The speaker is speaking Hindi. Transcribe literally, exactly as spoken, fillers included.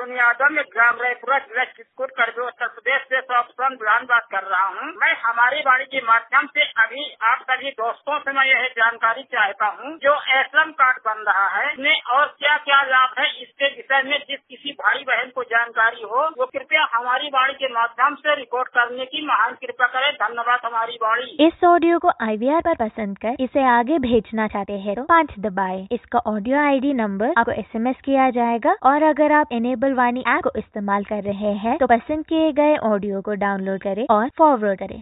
अरुण यादव, मैं ग्राम रायपुरा, जिला चित्रकूट, करबी, उत्तर प्रदेश से ऑप्शन बुलहान बात कर रहा हूँ। मैं हमारी वाणी के माध्यम से अभी आप सभी दोस्तों से मैं यह जानकारी चाहता हूँ, जो एश्रम कार्ड बन रहा है इसमें और क्या क्या लाभ है, इसके विषय में जिस किसी भाई बहन को जानकारी हो वो कृपया हमारी वाणी के माध्यम से रिकॉर्ड करने की महान कृपा करे। धन्यवाद। हमारी वाणी। इस ऑडियो को आई वी आर पर पसंद कर इसे आगे भेजना चाहते हैं तो पाँच दबाएं। इसका ऑडियो आई डी नंबर आपको एस एम एस किया जाएगा और अगर आप इनेबल वाणी ऐप को इस्तेमाल कर रहे हैं तो पसंद किए गए ऑडियो को डाउनलोड करें और फॉरवर्ड करें।